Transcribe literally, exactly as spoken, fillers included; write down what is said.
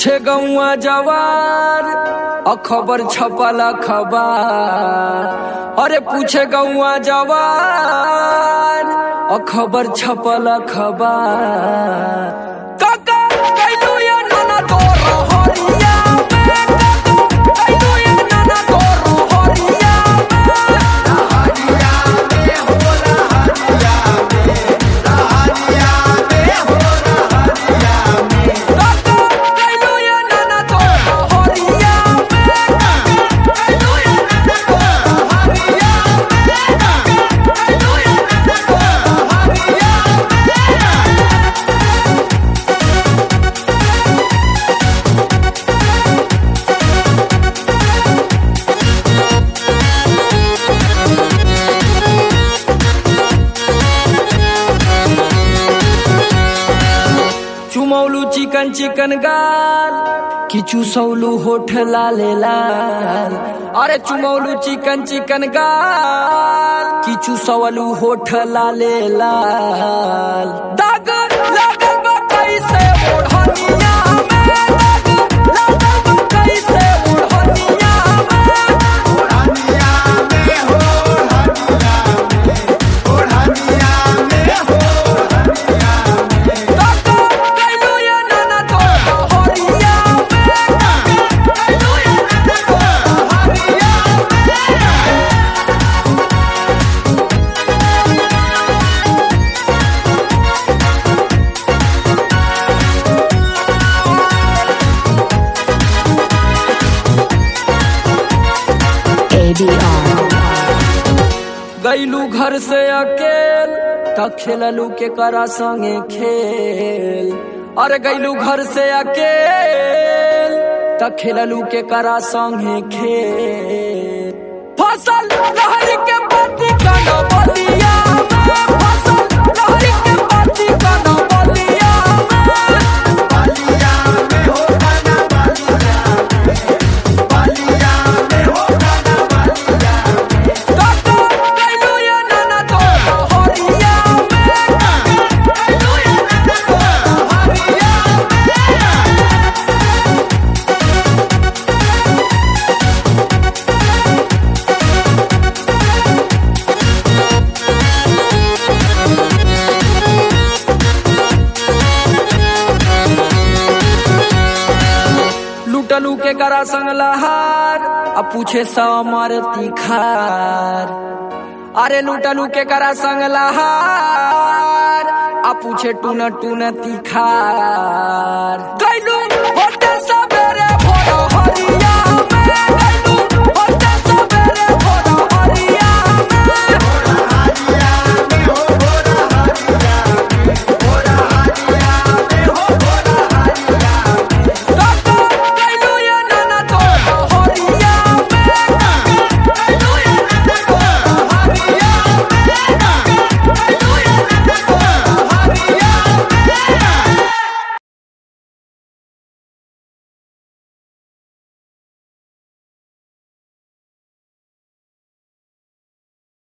पूछे गौआ जवार अखबर छपल अखबार। अरे पूछे गौआ जवार अखबर छपल अखबार। काका कैलू या नाना तोर हरिया में, काका कैलू या नाना तोर हरिया में। हरिया में होला हरिया में, हरिया में होला हरिया में। काका कैलू या नाना तोर हरिया में, काका कैलू या नाना तोर हरिया में, काका कैलू या नाना तोर हरिया चुमौलू चिकन चिकन गाल कि चूसौलू होठ लाले लाल। अरे चुमौलू चिकन चिकन गाल कि चूसौलू होठ लाले लाल। दाग लागल बा कैसे ओढ़निया में, दाग लागल बा कैसे ओढ़निया में। हरिया में हो हरिया में, हरिया में हो हरिया में। काका कैलू या नाना तोर हरिया में, काका कैलू या नाना तोर हरिया में। A D R गईलू घर से अकेल त खेललू के करा संगे खेल। अरे गईलू घर से अकेल त खेललू के करा संगे खेल। फसल लहरी के पाती कन बलिया में, फसल लहरी के पाती कन बलिया में। बलिया में हो गाना बलिया में, बलिया में हो गाना बलिया में। काका कैलू या नाना तोर हरिया में, काका कैलू या नाना तोर हरिया में। लुटलू के करा संग लहार आ पूछे समर तिखार। अरे लुटलू के करा संग लहार आ पूछे टून टून तिखार। कैलू होटे सवेरे भोर हरिया